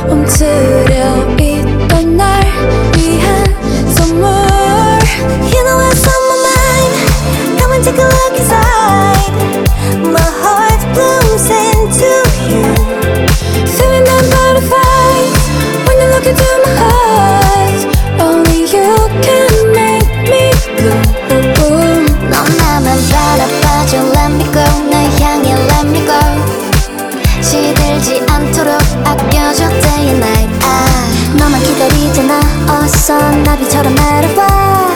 멈추려 있던 날 위한 선물. You know what's on my mind. Come and take a look inside. My heart blooms into you. Feeling that butterflies when you look into my eyes. Only you can make me blue. 넌 나만 바라봐줘. Let me go. 날 향해 let me go. 시들지 않도록 아껴줘 day and night. 너만 기다리잖아. 어서 나비처럼 날아와.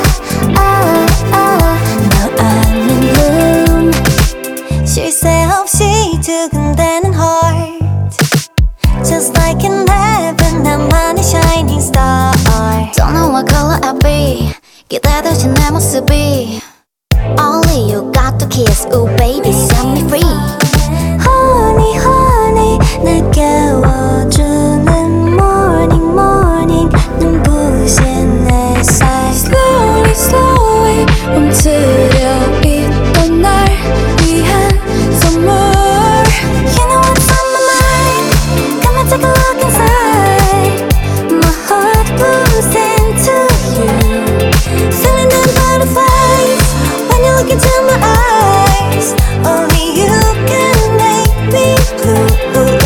Now I'm in bloom. 쉴 새 없이 두근대는 heart. Just like in heaven 나만의 shining star. Don't know what color I'll be. 기다려진 내 모습이. Only you got to kiss. Ooh baby set me free. Honey honey 날 깨워주는 morning morning. 눈부신 햇살. Slowly slowly 멈추려 있던 날 위한 선물. You know what's on my mind. Come and take a look inside. My heart blooms into you. Feeling the butterflies when you look into my eyes. Only you can make me blue.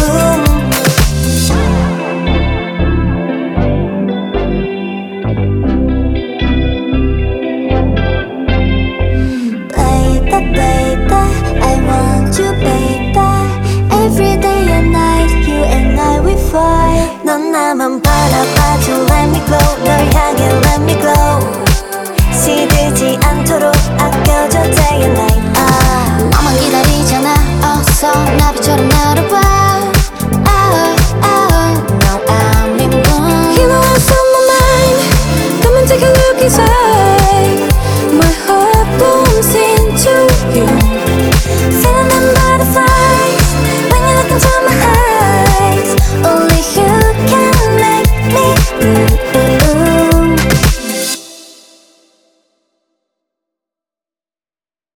Baby, baby, I want you, baby. Every day and night, you and I we fly. 넌 나만 바라봐줘, let me glow. 널